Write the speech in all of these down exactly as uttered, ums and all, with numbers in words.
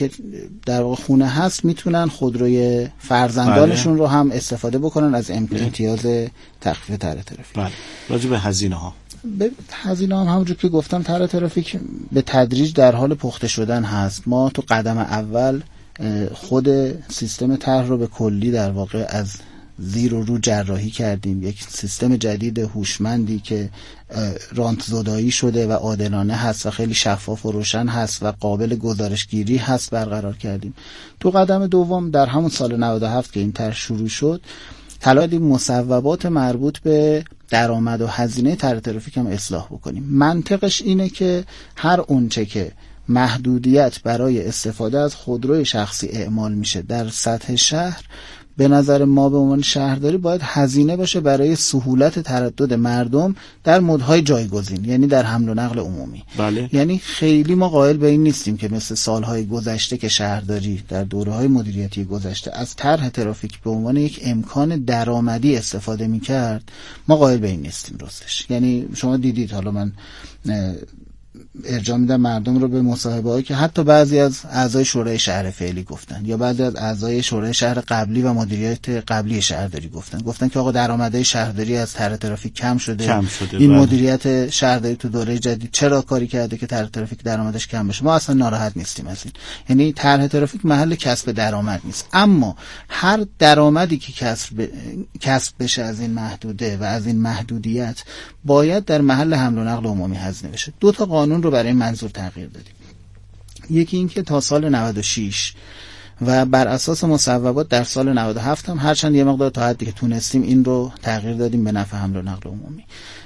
در واقع خونه هست میتونن خودروی فرزندانشون بله. رو هم استفاده بکنن از امتیاز تخفیف طرح ترافیک. بله. راجع به هزینه ها به هزینه هم همونجور که گفتم طرح ترافیک به تدریج در حال پخته شدن هست. ما تو قدم اول خود سیستم طرح رو به کلی در واقع از زیر و رو جراحی کردیم. یک سیستم جدید هوشمندی که رانت زدایی شده و عادلانه هست و خیلی شفاف و روشن هست و قابل گزارشگیری هست برقرار کردیم. تو قدم دوم در همون سال نود و هفت که این طرح شروع شد تلاش مصوبات مربوط به درآمد و هزینه طرح ترافیک هم اصلاح بکنیم. منطقش اینه که هر اونچه که محدودیت برای استفاده از خودروی شخصی اعمال میشه در سطح شهر، به نظر ما به عنوان شهرداری باید هزینه باشه برای سهولت تردد مردم در مودهای جایگزین، یعنی در حمل و نقل عمومی. بله. یعنی خیلی ما قائل به این نیستیم که مثل سالهای گذشته که شهرداری در دوره‌های مدیریتی گذشته از طرح ترافیک به عنوان یک امکان درآمدی استفاده می‌کرد. ما قائل به این نیستیم راستش. یعنی شما دیدید، حالا من ارجاع میدم مردم رو به مصاحبه‌هایی که حتی بعضی از اعضای شورای شهر فعلی گفتن یا بعضی از اعضای شورای شهر قبلی و مدیریت قبلی شهرداری گفتن گفتن که آقا درآمدهای شهرداری از طرح ترافیک کم شده, کم شده این بله. مدیریت شهرداری تو دوره جدید چرا کاری کرده که طرح ترافیک درآمدش کم بشه؟ ما اصلا ناراحت نیستیم از این. یعنی طرح ترافیک محل کسب درآمد نیست، اما هر درآمدی که کسب ب... کسب بشه از این محدوده و از این محدودیت باید در محل حمل و نقل عمومی هزینه بشه. دو تا قانون رو برای این منظور تغییر دادیم. یکی این که تا سال نود و شش و بر اساس مصوبات در سال نود و هفت هم هرچند یه مقدار تا حدی که تونستیم این رو تغییر دادیم به نفع حمل و نقل عمومی،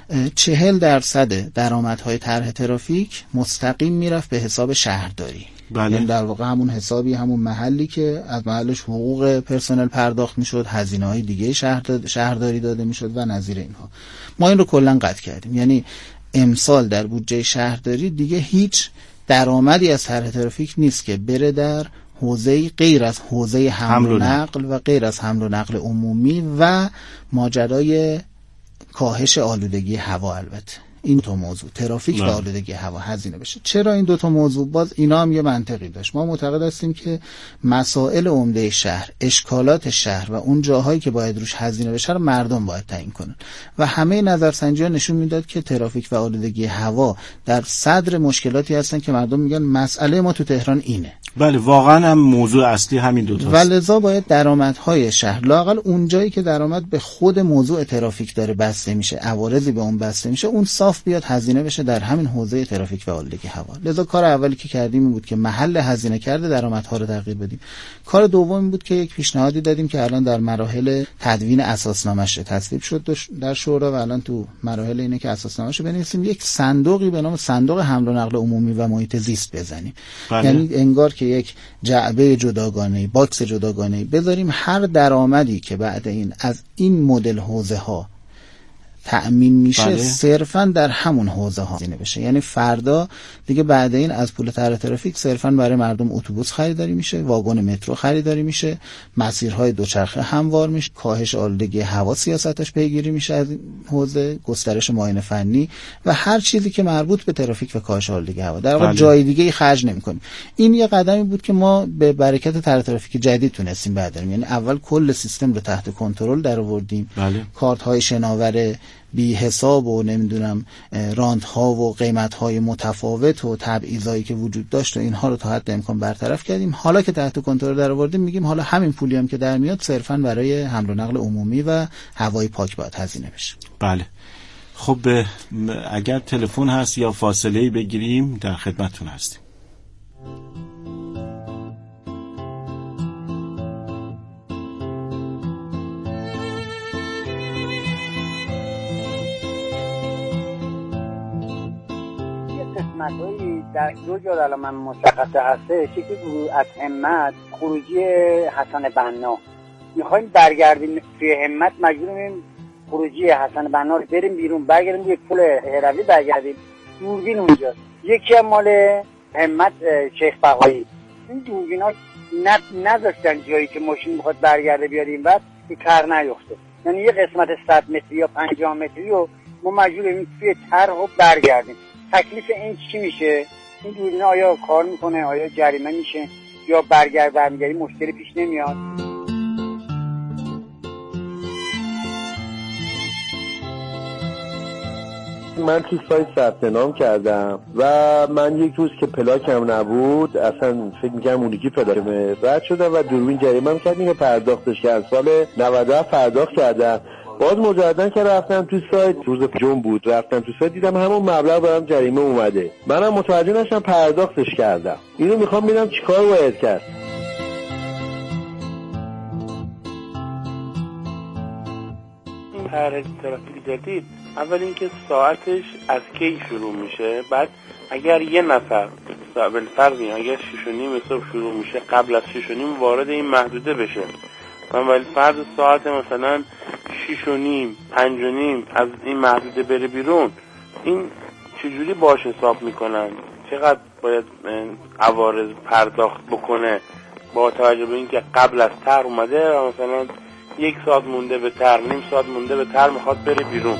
چهل درصد درآمدهای طرح ترافیک مستقیم میرفت به حساب شهرداری. بله. یعنی در واقع همون حسابی، همون محلی که از محلش حقوق پرسنل پرداخت میشد، هزینه‌های دیگه شهرداری داده میشد و نظیر اینها. ما این رو کلا قطع کردیم. یعنی امسال در بودجه شهرداری دیگه هیچ درآمدی از طرح ترافیک نیست که بره در حوزه غیر از حوزه حمل و نقل و غیر از حمل و نقل عمومی و ماجرای کاهش آلودگی هوا. البته این دو تا موضوع، ترافیک و آلودگی هوا، هزینه بشه. چرا این دو تا موضوع؟ باز اینا هم یه منطقی داشت. ما معتقد هستیم که مسائل عمده شهر، اشکالات شهر و اون جاهایی که باید روش هزینه بشه رو مردم باید تعیین کنن و همه نظرسنجی‌ها نشون میداد که ترافیک و آلودگی هوا در صدر مشکلاتی هستن که مردم میگن مسئله ما تو تهران اینه. بله، واقعا هم موضوع اصلی همین دو تاست. ولذا باید درآمدهای شهر، لااقل اون جایی که درآمد به خود موضوع ترافیک داره بسته میشه، عوارضی به اون بسته میشه، اون صاف بیاد هزینه بشه در همین حوزه ترافیک و آلودگی هوا. لذا کار اولی که کردیم این بود که محل هزینه کرده درآمدها رو تغییر بدیم. کار دوم این بود که یک پیشنهادی دادیم که الان در مراحل تدوین اساسنامه‌اش تصویب شد در شورا و الان تو مراحل اینه که اساسنامه‌اش بنویسیم، یک صندوقی به نام صندوق حمل و نقل عمومی و محیط زیست بزنیم. بله. یعنی انگار که یک جعبه جداگانه‌ای، باکس جداگانه‌ای بذاریم، هر درآمدی که بعد این از این مدل حوزه ها تأمین میشه بله. صرفاً در همون حوزه ها هزینه بشه. یعنی فردا دیگه بعد این از پول طرح ترافیک صرفاً برای مردم اتوبوس خریداری میشه، واگن مترو خریداری میشه، مسیرهای دوچرخه هموار میشه، کاهش آلودگی هوا سیاستش پیگیری میشه از این حوزه، گسترش معاینه فنی و هر چیزی که مربوط به ترافیک و کاهش آلودگی هوا. در واقع بله. جای دیگه خرج نمی‌کنیم. این یه قدمی بود که ما به برکت طرح ترافیک جدید تونستیم برداریم. یعنی اول کل سیستم رو تحت کنترل درآوردیم. بله. کارت‌های شناور بی حساب و نمیدونم راند ها و قیمت های متفاوت و تبعیضایی که وجود داشت و اینها رو تا حد امکان برطرف کردیم. حالا که تحت کنترل در آوردیم میگیم حالا همین پولی هم که در میاد صرفاً برای حمل و نقل عمومی و هوای پاک باید هزینه بشه. بله. خب اگر تلفن هست یا فاصله‌ای بگیریم در خدمتتون هستیم. قسمت‌هایی در دو جا الان من مشخصه هسته، یکی از همت خروجی حسن بنا میخوایم برگردیم توی همت، مجبوریم خروجی حسن بنا رو بریم بیرون، برگردیم یک پول هروی برگردیم دوربین اونجا. یکی هم مال همت شیخ بقایی. این دوربینا نذاشتن جایی که ماشین میخواد برگرده بیاد این بعد که کار نیفته. یعنی یه قسمت صد متری یا پنجاه متری رو ما مجبوریم توی طرح رو برگردیم. تکلیف این چی میشه؟ این دوربین آیا کار میکنه؟ آیا جریمه میشه؟ یا برگرد برمیگردی مشکلی پیش نمیاد؟ من تو سایت ثبت نام کردم و من یک روز که پلاکم نبود، اصلا فکر می‌کردم اون یکی پلاکم رد شدم و دوربین جریمه‌ام کرد که پرداختش کردم. سال نود و هفت پرداخت کردم. باز مجددا که رفتم تو سایت، روز جمعه بود، رفتم تو سایت دیدم همون مبلغ برام جریمه اومده. منم متوجه نشدم، پرداختش کردم. اینو میخوام ببینم چیکار باید کرد. این طرح ترافیک جدید اول اینکه ساعتش از کی شروع میشه، بعد اگر یه نفر بالفرض اگر شش و نیم صبح شروع میشه قبل از شش و نیم وارد این محدوده بشه، من بالفرض ساعت مثلا شش و نیم پنج و نیم از این محدوده بره بیرون، این چجوری باش حساب میکنن؟ چقدر باید عوارض پرداخت بکنه با توجه به اینکه قبل از طرح اومده و مثلا یک ساعت مونده به طرح، نیم ساعت مونده به طرح میخواد بره بیرون؟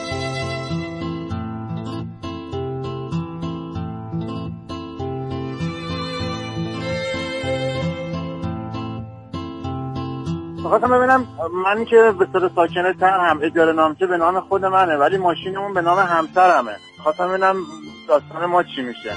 خواستم ببینم من که به صورت ساکن طرحم اجاره نامه به نام خود منه ولی ماشینمون به نام همسرمه. خواستم ببینم داستان ما چی میشه.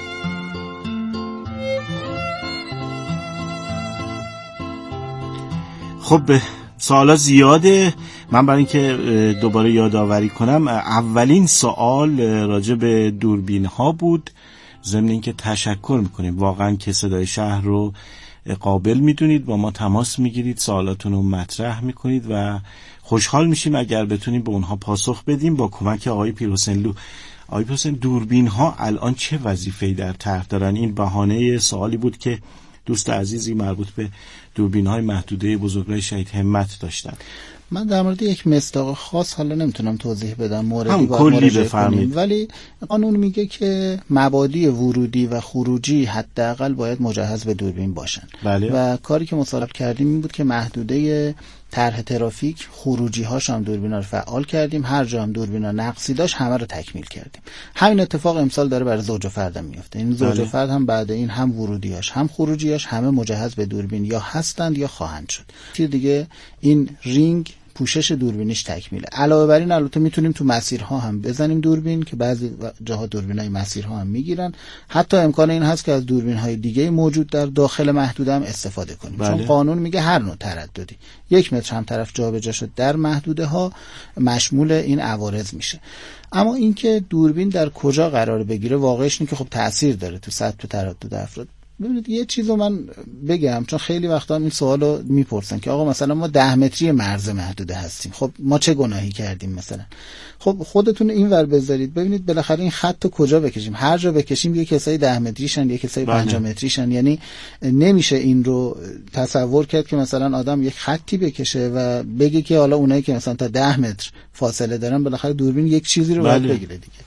خب سوالا زیاده. من برای اینکه دوباره یادآوری کنم، اولین سوال راجع به دوربین ها بود. ضمن اینکه تشکر میکنیم واقعا که صدای شهر رو قابل میدونید، با ما تماس میگیرید، سوالاتون رو مطرح میکنید و خوشحال میشیم اگر بتونیم به اونها پاسخ بدیم با کمک آقای پیرحسینلو. آقای پیرحسین، دوربین ها الان چه وظیفه‌ای در طرح دارن؟ این بهانه سوالی بود که دوست عزیزی مربوط به دوربین های محدوده بزرگراه شهید همت داشتن. من در مورد یک مصداق خاص حالا نمیتونم توضیح بدم، موردی با کلی بفرمایید، ولی قانون میگه که مبادی ورودی و خروجی حداقل باید مجهز به دوربین باشن. بله. و کاری که مصادره کردیم این بود که محدوده طرح ترافیک خروجی هاش هم دوربینا رو فعال کردیم، هر جا هم دوربینا نقصی داشت همه رو تکمیل کردیم. همین اتفاق امسال داره برای زوج و فرد میفته. این زوج و فرد هم بعد این هم ورودیاش هم خروجیاش همه مجهز به دوربین یا هستند یا خواهند شد. چیز دیگه این رینگ پوشش دوربینش تکمیله. علاوه بر این البته میتونیم تو مسیرها هم بزنیم دوربین که بعضی جاها دوربینای مسیرها هم میگیرن. حتی امکان این هست که از دوربین‌های دیگه موجود در داخل محدوده هم استفاده کنیم. بله. چون قانون میگه هر نوع ترددی یک متر هم طرف جابجا شد در محدوده ها مشمول این عوارض میشه. اما اینکه دوربین در کجا قرار بگیره واقعش اینه که خب تأثیر داره تو سطح تردد افراد. ببینید یه چیزو من بگم، چون خیلی وقتا این سوالو میپرسن که آقا مثلا ما ده متری مرز محدوده هستیم، خب ما چه گناهی کردیم مثلا؟ خب خودتون اینور بذارید ببینید بالاخره این خط کجا بکشیم. هر جا بکشیم یه کسای ده متریشن یه کسای پنج متریشن، یعنی نمیشه این رو تصور کرد که مثلا آدم یک خطی بکشه و بگه که حالا اونایی که مثلا تا ده متر فاصله دارن بالاخره دوربین یک چیزی رو باید بگیره دیگه.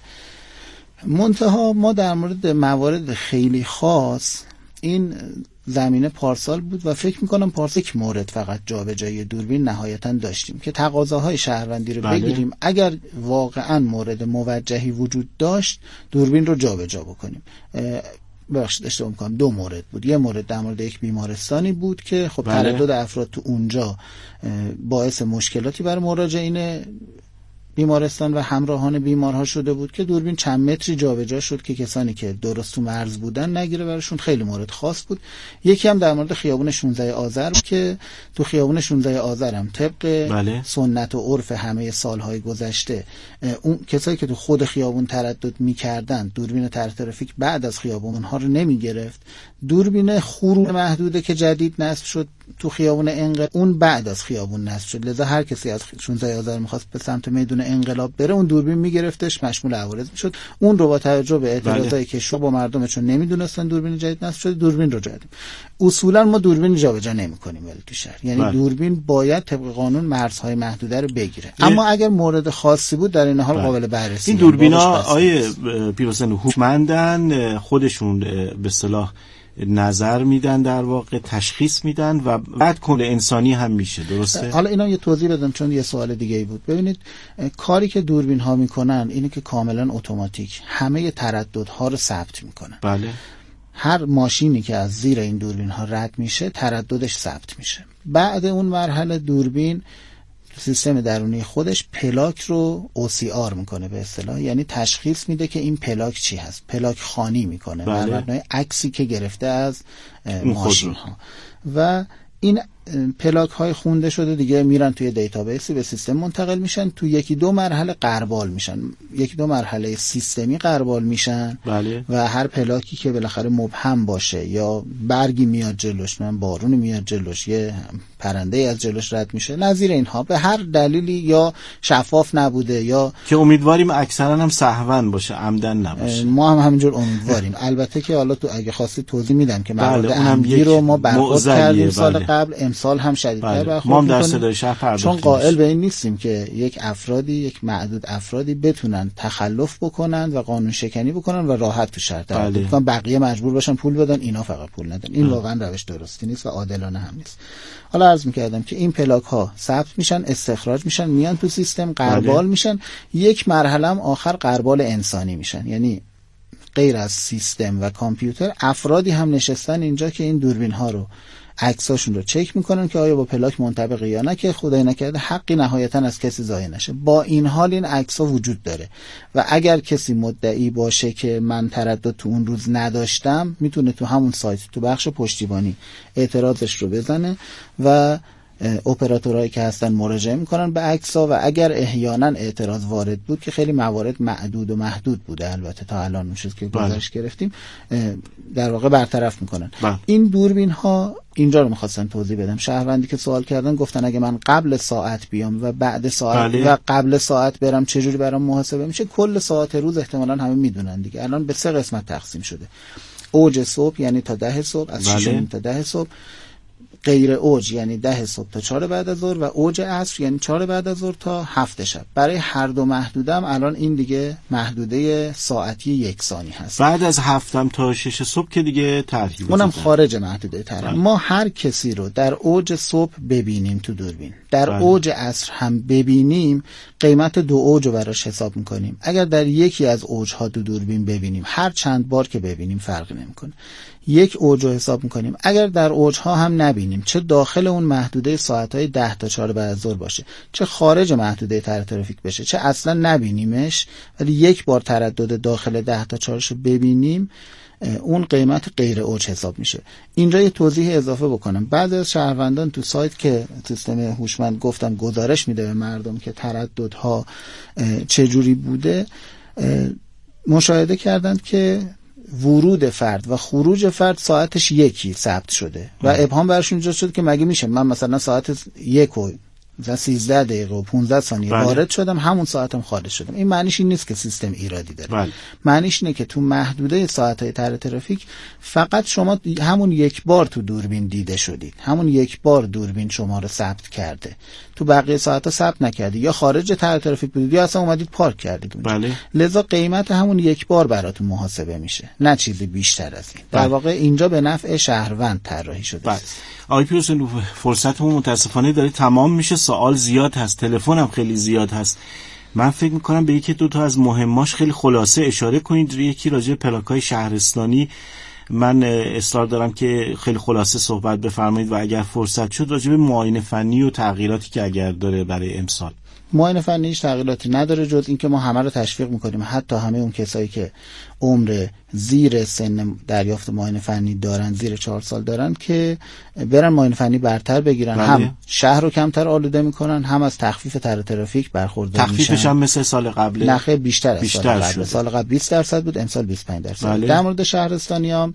منتها ما در مورد موارد خیلی خاص این زمینه پارسال بود و فکر میکنم پارسال یک مورد فقط جابجایی دوربین نهایتا داشتیم که تقاضاهای شهروندی رو بله. بگیریم، اگر واقعا مورد موجهی وجود داشت دوربین رو جابجا بکنیم. بخشید اشتباه میکنم، دو مورد بود. یه مورد در مورد یک بیمارستانی بود که خب بله. تردد افراد تو اونجا باعث مشکلاتی برای مراجعین بیمارستان و همراهان بیمارها شده بود که دوربین چند متری جابجا شد که کسانی که درست تو مرز بودن نگیره، براشون خیلی مورد خاص بود. یکی هم در مورد خیابون شانزده آذر بود که تو خیابون شانزده آذر هم طبق بله. سنت و عرف همه سالهای گذشته اون کسایی که تو خود خیابون تردد می‌کردن دوربین طرح ترافیک بعد از خیابون اونها رو نمی‌گرفت. دوربین خروج محدوده که جدید نصب شد تو خیابون انقلاب اون بعد از خیابون نصب شد، لذا هر کسی از شانزده آذر می‌خواست به سمت میدون انقلاب بره اون دوربین میگرفتش، مشمول عوارض میشد. اون رو با توجه به اعتراضایی که شو با مردم چون نمیدونستن دوربین جدید نصب شده دوربین رو جدید. اصولا ما دوربین جابجا نمی‌کنیم ولی تو شهر، یعنی بله. دوربین باید طبق قانون مرزهای محدوده رو بگیره. اما اگر مورد خاصی بود در این حال بله. قابل بررسی. این دوربینا آیه پیرحسین هوشمندن، خودشون به اصطلاح نظر میدن، در واقع تشخیص میدن و بعد کل انسانی هم میشه، درسته؟ حالا اینا یه توضیح بدم چون یه سوال دیگه ای بود. ببینید کاری که دوربین ها میکنن اینه که کاملا اتوماتیک همه ترددها رو ثبت میکنن. بله. هر ماشینی که از زیر این دوربین ها رد میشه ترددش ثبت میشه. بعد اون مرحله دوربین سیستم درونی خودش پلاک رو او سی آر میکنه به اصطلاح، یعنی تشخیص میده که این پلاک چی هست، پلاک خوانی میکنه بر مبنای عکسی که گرفته از ماشین ها و این پلاک های خونده شده دیگه میرن توی دیتابیسی به سیستم منتقل میشن، تو یکی دو مرحله غربال میشن، یکی دو مرحله سیستمی غربال میشن. بله. و هر پلاکی که بالاخره مبهم باشه یا برگی میاد جلوش، من بارونی میاد جلوش، یه پرنده از جلوش رد میشه، نظیر اینها به هر دلیلی یا شفاف نبوده یا که امیدواریم اکثرا هم سهوا باشه، عمدن نباشه، ما هم همینجور امیدواریم. البته که حالا تو اگه خواستی توضیح میدم که موارد بله، عمدی رو ما برخورد کردیم سال بله. قبل، امسال هم شدیدتر بله. برخورد ما هم در می‌کنیم. صدای شهر پرداختیم، چون قائل به این نیستیم که یک افرادی یک معدود افرادی بتونن تخلف بکنن و قانون شکنی بکنن و راحت تو شهر تردد بکنن، بقیه مجبور باشن پول بدن، اینا فقط پول ندن. این واقعا روش درستی نیست و عادلانه هم نیست. حالا عرض می‌کردم که این پلاک ها ثبت میشن، استخراج میشن، میان تو سیستم غربال میشن، یک مرحله هم آخر غربال انسانی میشن، یعنی غیر از سیستم و کامپیوتر افرادی هم نشستن اینجا که این دوربین ها رو عکساشون رو چک میکنن که آیا با پلاک منطبقه یا نه، که خدای نکرده حقی نهایتا از کسی ضایع نشه. با این حال این عکس‌ها وجود داره و اگر کسی مدعی باشه که من تردد تو اون روز نداشتم، میتونه تو همون سایت تو بخش پشتیبانی اعتراضش رو بزنه و اپراتورهایی که هستن مراجعه میکنن به عکس‌ها و اگر احیانا اعتراض وارد بود که خیلی موارد معدود و محدود بوده البته تا الان اون چیزی که گزارش گرفتیم در واقع برطرف میکنن. بله. این دوربین ها اینجا رو میخواستم توضیح بدم. شهروندی که سوال کردن گفتن اگه من قبل ساعت بیام و بعد ساعت بله. و قبل ساعت برم چجوری برام محاسبه میشه؟ کل ساعت روز احتمالاً همه میدونن دیگه. الان به سه قسمت تقسیم شده. اوج صبح یعنی تا ده صبح، از بله. شش تا ده صبح. غیر اوج یعنی ده صبح تا چهار بعد از ظهر و اوج عصر یعنی چهار بعد از ظهر تا هفت شب. برای هر دو محدوده هم الان این دیگه محدوده ساعتی یکسانی هست. بعد از هفتم تا شش صبح که دیگه طرحی اونم خارج محدوده طرح. ما هر کسی رو در اوج صبح ببینیم تو دوربین، در بله. اوج عصر هم ببینیم، قیمت دو اوج رو براش حساب میکنیم. اگر در یکی از اوجها دو دوربین ببینیم، هر چند بار که ببینیم فرقی نمیکنه، یک اوج رو حساب میکنیم. اگر در اوجها هم نبینیم، چه داخل اون محدوده ساعتهای ده تا چهار بعد از ظهر باشه، چه خارج محدوده طرح ترافیک بشه، چه اصلا نبینیمش ولی یک بار تردد داخل ده تا چهارشو ببینیم، اون قیمت غیر اوج حساب میشه. اینجا یه توضیح اضافه بکنم. بعضی از شهروندان تو سایت که سیستم هوشمند گفتم گزارش میده به مردم که ترددها چجوری بوده، مشاهده کردند که ورود فرد و خروج فرد ساعتش یکی ثبت شده و ابهام برشون ایجاد شد که مگه میشه من مثلا ساعت یک و مثلا سیزده دقیقه و پانزده ثانیه بله. وارد شدم، همون ساعتم خارج شدم. این معنیش این نیست که سیستم ایرادی داره. بله. معنیش اینه که تو محدوده ساعت‌های طرح ترافیک فقط شما همون یک بار تو دوربین دیده شدید، همون یک بار دوربین شما رو ثبت کرده، تو بقیه ساعت‌ها ثبت نکردید، یا خارج طرح ترافیک بودید یا اصلا اومدید پارک کردید اونجا. بله. لذا قیمت همون یک بار براتون محاسبه میشه، نه چیزی بیشتر از این. بله. در واقع اینجا به نفع شهروند طراحی شده. بله. آقای پیرحسین، فرصتمون متاسفانه داره تمام میشه، سوال زیاد هست، تلفن هم خیلی زیاد هست. من فکر میکنم به یکی دو تا از مهماش خیلی خلاصه اشاره کنید. یکی راجع به پلاک‌های شهرستانی من اصرار دارم که خیلی خلاصه صحبت بفرمایید و اگر فرصت شد راجع به معاینه فنی و تغییراتی که اگر داره برای امسال. معاینه فنی هیچ تغییراتی نداره جز اینکه ما همه رو تشویق میکنیم، حتی همه اون کسایی که عمر زیر سن دریافت معاینه فنی دارن، زیر چهار سال دارن، که برن معاینه فنی برتر بگیرن. بله. هم شهر رو کمتر آلوده میکنن، هم از تخفیف طرح ترافیک برخوردار میشن. تخفیفش هم مثل سال قبل؟ نه خیلی بیشتر از بیشتر سال قبل. شده. سال قبل بیست درصد بود، امسال بیست و پنج درصد. بله. در مورد شهرستانی هم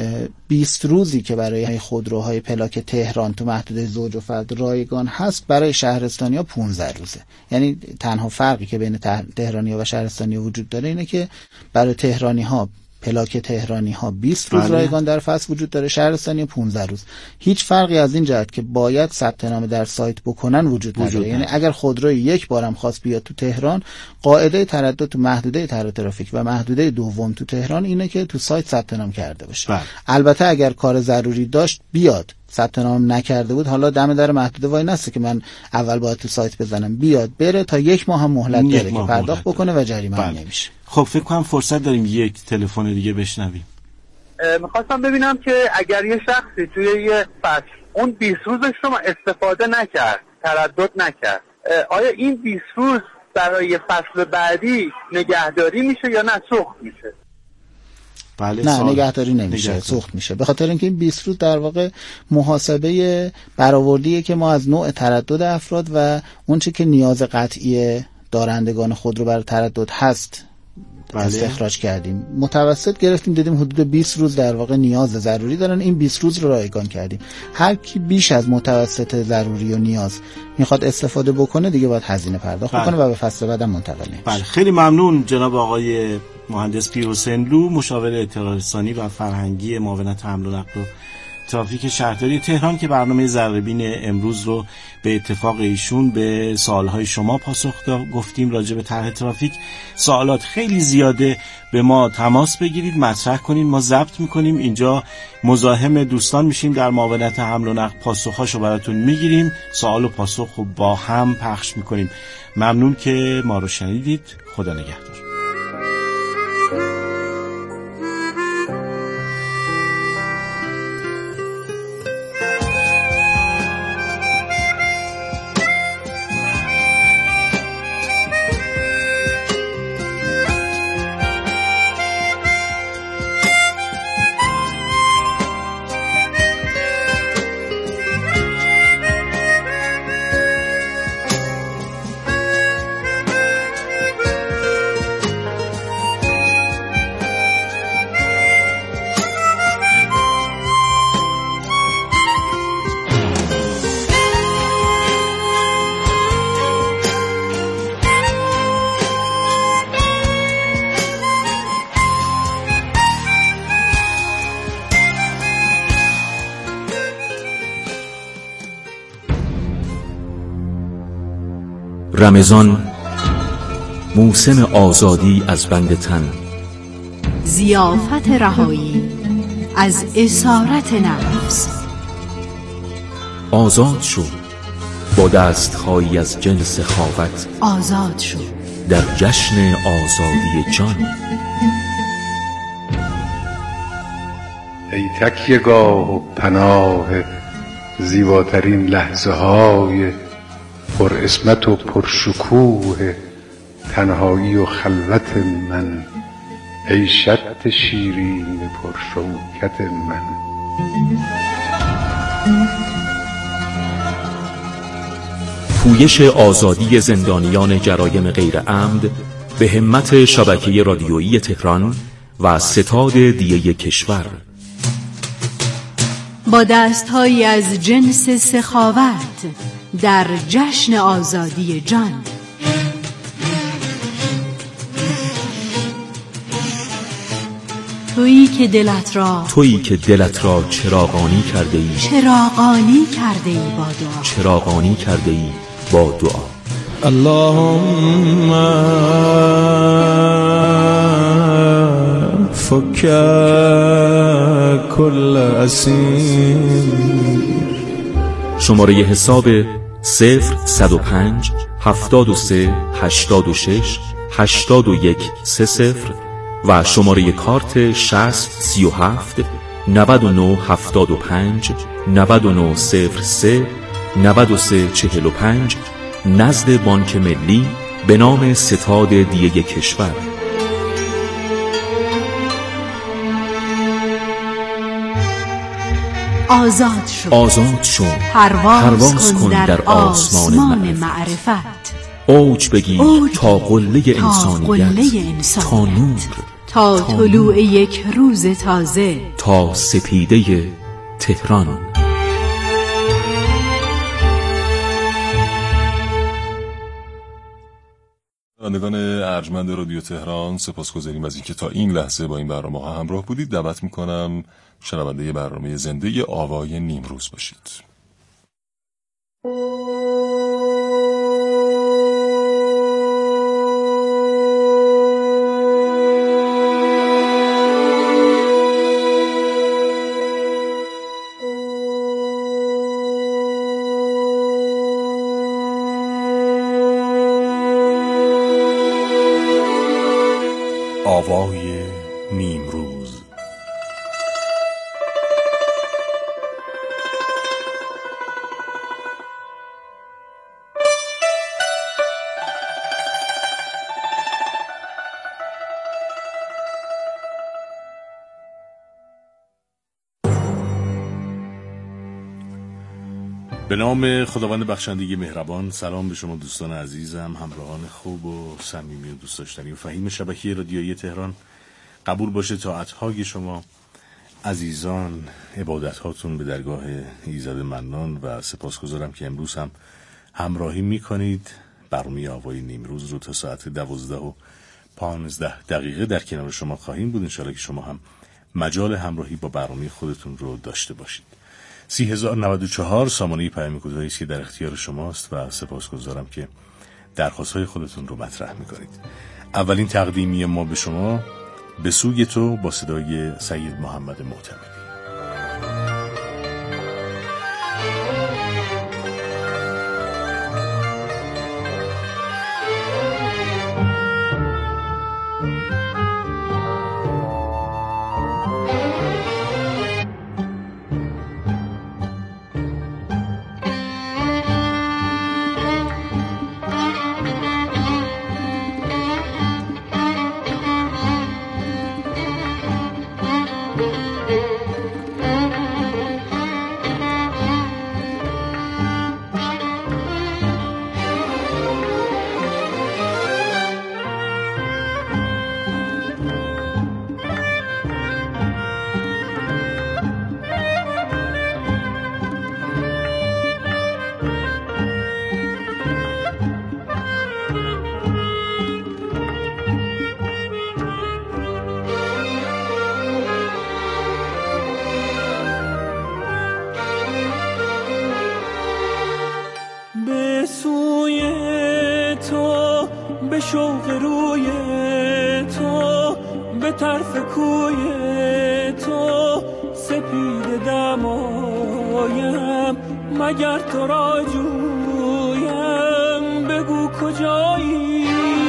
بیست روزی که برای خودروهای پلاک تهران تو محدوده زوج و فرد رایگان هست، برای شهرستانی ها پانزده روزه. یعنی تنها فرقی که بین تهرانی ها و شهرستانی ها وجود داره اینه که برای تهرانی ها پلاک تهرانی ها بیست روز بله. رایگان در فصل وجود داره، شهرستانی پانزده روز. هیچ فرقی از این جهت که باید ثبت نام در سایت بکنن وجود نداره. یعنی اگر خودروی یک بارم خواست بیاد تو تهران، قاعده تردد تو محدوده طرح ترافیک و محدوده دوم تو تهران اینه که تو سایت ثبت نام کرده باشه. بله. البته اگر کار ضروری داشت بیاد، ثبت نام نکرده بود حالا دم در محدوده وای نسته که من اول باید تو سایت بزنم، بیاد بره تا یک ماه هم مهلت داره که پرداخت بکنه و جریمه هم نمیشه. خب فکر کنم فرصت داریم یک تلفن دیگه بشنویم. میخواستم ببینم که اگر یه شخصی توی یه فصل اون بیست روزش رو استفاده نکرد، تردد نکرد، آیا این بیست روز برای فصل بعدی نگهداری میشه یا نه سوخت میشه؟ بله نه سال... نگهداری نمیشه، نگهداری. سوخت میشه، به خاطر اینکه این بیست روز در واقع محاسبه برآوردیه که ما از نوع تردد افراد و اون چه که نیاز قطعی دارندگان خود رو برای تردد هست بله. استخراج کردیم، متوسط گرفتیم، دیدیم حدود بیست روز در واقع نیاز ضروری دارن، این بیست روز رو رایگان کردیم. هر کی بیش از متوسط ضروری و نیاز میخواد استفاده بکنه دیگه باید هزینه پرداخت بله. کنه و به فصل بعدم منتقل میشه. بله خیلی ممنون جناب آقای مهندس پیروسنلو، مشاور اطلاعات رسانی و فرهنگی معاونت حمل و نقل و ترافیک شهرداری تهران، که برنامه ذره‌بین امروز رو به اتفاق ایشون به سوالهای شما پاسخ گفتیم راجع به طرح ترافیک. سوالات خیلی زیاده، به ما تماس بگیرید، مطرح کنید، ما ضبط میکنیم، اینجا مزاحم دوستان میشیم در معاونت حمل و نقل، پاسخاشو براتون میگیریم، سوال و پاسخ رو با هم پخش میکنیم. ممنون که ما رو شنیدید. خدا نگهدار. رمضان موسم آزادی از بند تن، ضیافت رهایی از اسارت نفس. آزاد شو با دست‌هایی از جنس سخاوت، آزاد شو در جشن آزادی جان. ای تکیه‌گاه و پناه زیباترین لحظه های پر اسمت و پر شکوه تنهایی و خلوت من، ای شط شیرین پر شوکت من. پویش آزادی زندانیان جرایم غیر عمد به همت شبکه رادیویی تهران و ستاد دیه کشور، با دست‌هایی از جنس سخاوت در جشن آزادی جان. تویی که دلت را تویی که دلت را چراغانی کرده ای چراغانی کرده ای با دعا چراغانی کرده ای با دعا. اللهم فك كل اسیر. شماره حساب صفر صد و پنج هفتاد و سه هشتاد و شش هشتاد و یک سه صفر و شماره کارت شصت سی و هفت نود و نه هفتاد و پنج نود و نه صفر سه نود و سه چهل و پنج نزد بانک ملی به نام ستاد دیه کشور. آزاد شو آزاد شو پرواز, پرواز کن در, در آسمان, آسمان معرفت. اوج بگیر تا قله انسانیت، تا نور، تا طلوع یک روز تازه، تا سپیده تهران. شنوندگان ارجمند رادیو تهران، سپاسگزاریم از اینکه تا این لحظه با این برنامه ها همراه بودید. دعوت میکنم شنونده برنامه زنده آوای نیمروز باشید. آوای نیمروز. به نام خداوند بخشنده مهربان. سلام به شما دوستان عزیزم، همراهان خوب و صمیمی و دوست داشتنی و فهیم شبکه رادیویی تهران. قبول باشه طاعت‌های شما عزیزان، عبادت‌هاتون به درگاه ایزد منان و سپاسگزارم که امروز هم همراهی می‌کنید. برنامه آوای نیمروز رو تا ساعت دوازده و پانزده دقیقه در کنار شما خواهیم بود. انشاءالله که شما هم مجال همراهی با برنامه خودتون رو داشته باشید. سی هزار و نود و چهار سامانه پیام کوتاهی است که در اختیار شماست و سپاسگزارم که درخواست‌های خودتون رو مطرح می‌کنید. اولین تقدیمی ما به شما به سوی تو با صدای سید محمد معتمدی. شوق روی تو به طرف کوی تو سپید دمایم، مگر تو را جویم بگو کجایی.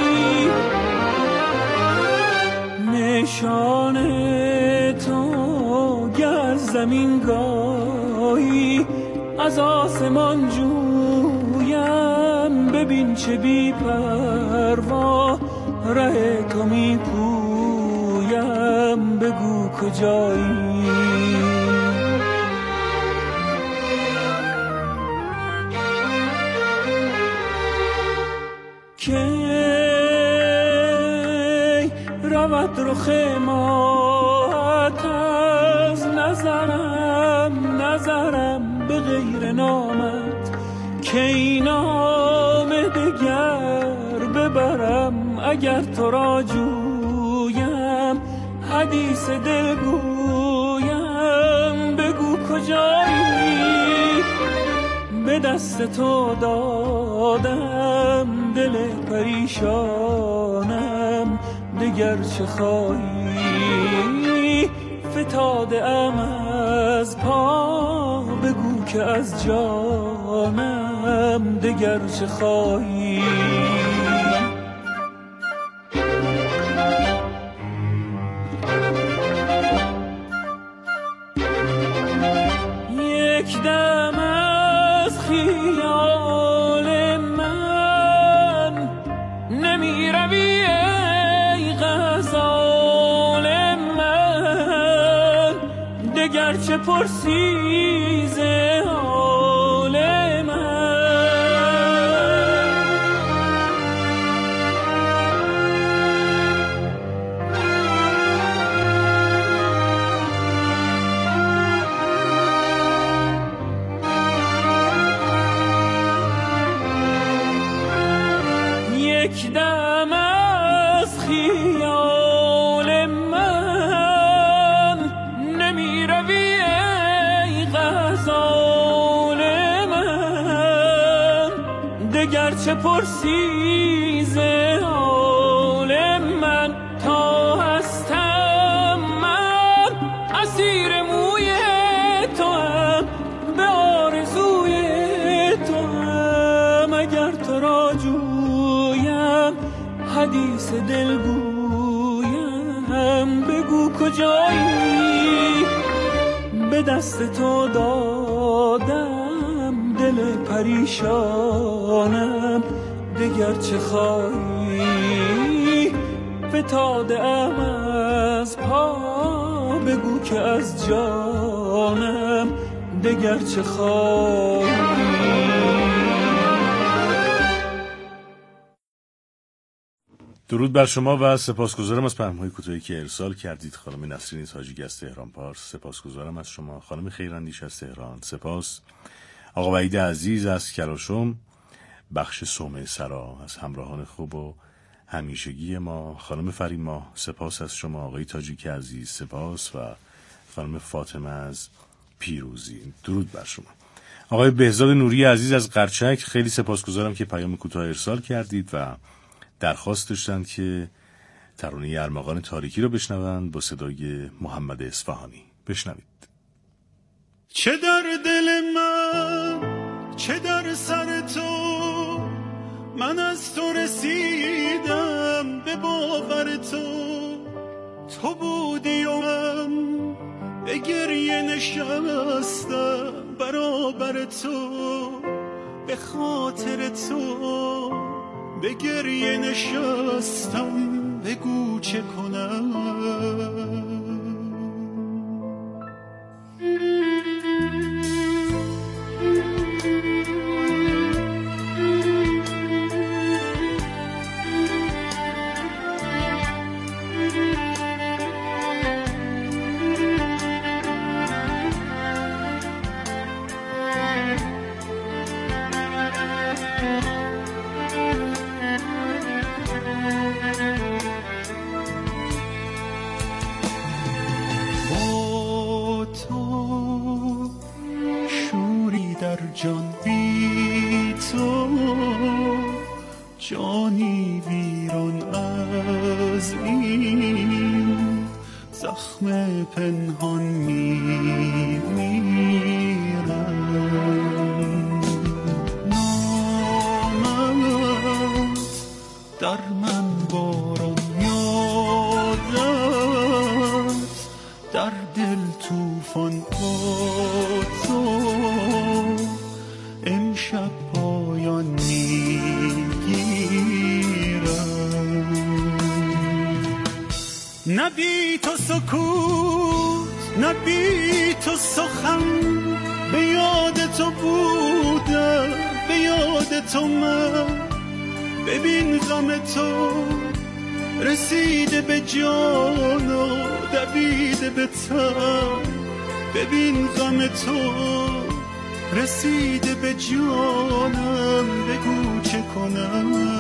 نشان تو گر زمین گاهی از آسمان جویم، ببین چه بی پروا ره تو می پویم بگو کجایی. کی رود رخ ماهت از نظرم نظرم به غیر نامت، کی نام دگر ببرم اگر تو را جویم، حدیث دل گویم بگو کجایی. به دست تو دادم دل پریشانم، دگر چه خواهی. فتاده ام از پا بگو که از جانم دگر چه خواهی. یک دم از خیال من نمی روی ای غزال من، دگر چه پرسی ز حال من. یک دم از خیال من نمی روی ای غزال من، دگر چه پرسی ز حال من. تا هستم من اسیر موی تو هم، به آرزوی تو هم اگر تو را جویم، حدیث دل گویم بگو کجایی. به دست تو دادم دل پریشانم، دگر چه خواهی. فتاده ام از پا بگو که از جانم دگر چه خواهی. درود بر شما و سپاسگزارم از پیام‌های کوتاهی که ارسال کردید. خانم نسرین تاجیک از تهران پارس، سپاسگزارم از شما. خانم خیراندیش از تهران، سپاس. آقا وحید عزیز از کلاشم، بخش صومعه سرا از همراهان خوب و همیشگی ما. خانم فریما، سپاس از شما. آقای تاجیک عزیز، سپاس. و خانم فاطمه از پیروزی، درود بر شما. آقای بهزاد نوری عزیز از قرچک، خیلی سپاسگزارم که پیام کوتاه ارسال کردید و درخواست داشتند که ترانه ارمغان تاریکی رو بشنوند با صدای محمد اصفهانی. بشنوید. چه در دل من، چه در سر تو، من از تو رسیدم به باور تو. تو بودی و من به گریه نشستم برابر تو، به خاطر تو به گریه نشستم. بگو چه کنم. جان بی تو، جانی ویران از این زخم پنهان میمیرم. نامت در من باران یادت، در دل توفان با تو امشب پایان میگیرم. نبی تو سکوت، نبی تو سخن، به یاد تو بودم، به یاد تو من. ببین غم تو رسیده به جان و دویده به تن. ببین غم تو رسیده به جانم. بگو چه کنم.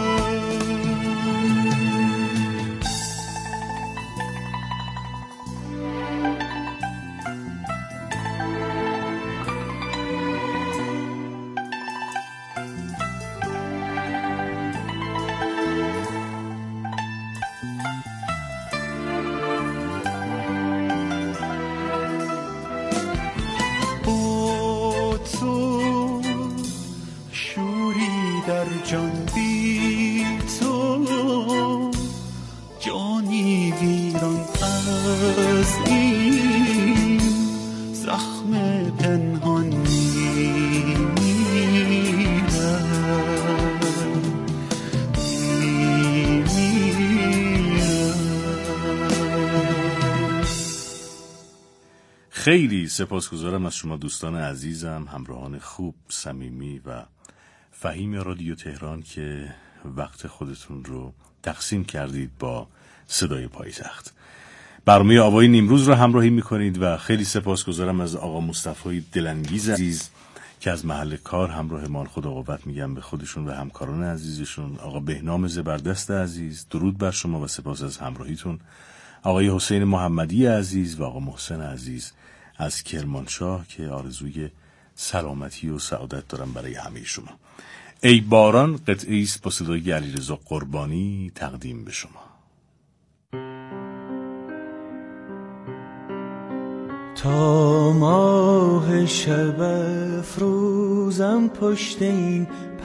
جان بی تو، جانی ویران از این زخم پنهان میمیرم. خیلی سپاسگزارم از شما دوستان عزیزم، همراهان خوب، صمیمی و فهیم رادیو تهران که وقت خودتون رو تقسیم کردید با صدای پایتخت. برنامه آوای نیمروز رو همراهی میکنید و خیلی سپاسگزارم از آقا مصطفی دلانگیز عزیز که از محل کار همراه ما. خدا قوت میگم به خودشون و همکاران عزیزشون. آقا بهنام زبردست عزیز، درود بر شما و سپاس از همراهیتون. آقای حسین محمدی عزیز و آقا محسن عزیز از کرمانشاه که آرزوی سلامتی و سعادت دارم برای همه شما. ای باران قطعی است با صدای علیرضا قربانی تقدیم به شما. تا ماه شب افروزم پشت این